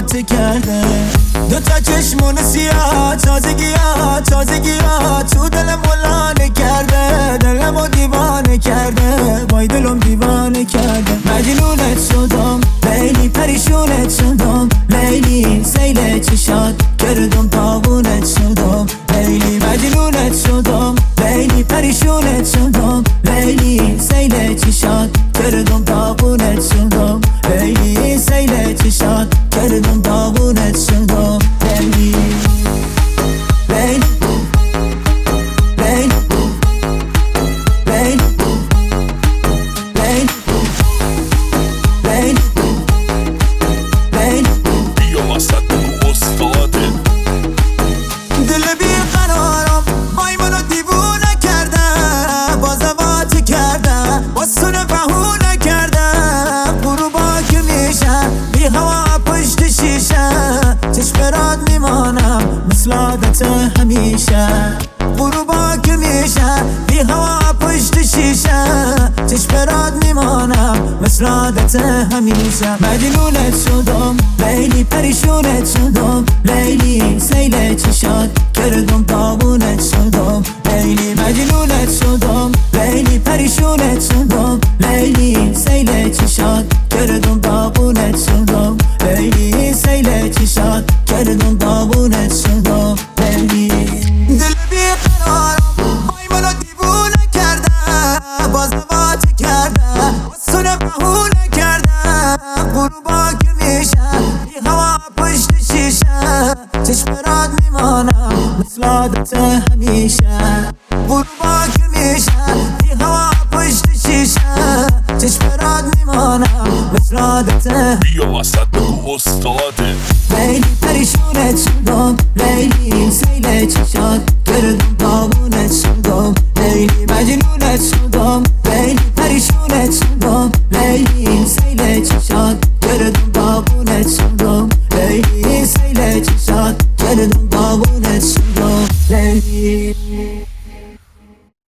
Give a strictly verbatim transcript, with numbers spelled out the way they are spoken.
وات کرده. دو تا چشمون سیاه تازگی ها تازگی ها تو دلم ملانه کرده، دلمو دیوانه کرده، وای دلم دیوانه کرده. مجنونت شدم لیلی، پریشونت شدم لیلی، سیل چشات کردم داغونت شدم لیلی. مجنونت شدم لیلی، پریشونت شدم لیلی، سیل چشات کردم داغونت شدم لیلی، سیل چشات کردم داغونت شدم لیلی. لیلی لیلی لیلی لیلی بیا وسط بگو استاده. دل بیقرارم وای منو دیوونه کرده، بازوات کرده باسونه بهونه کرده. غروبا که میشه بی هوا پشت شیشه، چشم راد میمانم مثل عادت همیشه. غروبا که میشه بی هوا پشت شیشه، چشم راد میمانم مثل عادت همیشه. مجنونت شدم لیلی، پریشونت شدم لیلی، سیل چشات کردم داغونت شدم لیلی. مجنونت شدم لیلی، پریشونت شدم لیلی، سیل چشات کردم داغونت شدم لیلی، سیل چشات کردم داغونت شدم لیلی. دل بیقرارم وای منو دیوونه کرده، بازوات کرده باسونه بهونه کرده. غروبا که میشه بی هوا پشت شیشه، چشم راد میمانم مثل عادت همیشه. غروبا که میشه بی هوا پشت شیشه، چشم راد میمانم مثل عادت. بیا وسط بگو استاده. لیلی پریشونت شدم لیلی، سیل چشات کردم داغونت شدم لیلی. مجنونت شدم لیلی، پریشونت شدم لیلی، سیل چشات کردم داغونت شدم